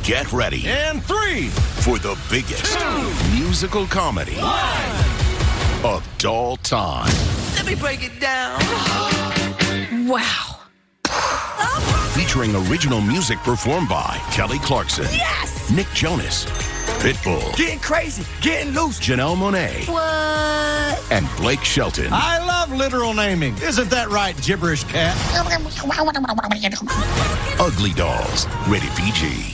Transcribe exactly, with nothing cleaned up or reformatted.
Get ready. And three. For the biggest two, musical comedy one. of all time. Let me break it down. Wow. Featuring original music performed by Kelly Clarkson. Yes! Nick Jonas. Pitbull. Getting crazy. Getting loose. Janelle Monáe. What? And Blake Shelton. I love literal naming. Isn't that right, gibberish cat? Ugly Dolls. Rated P G.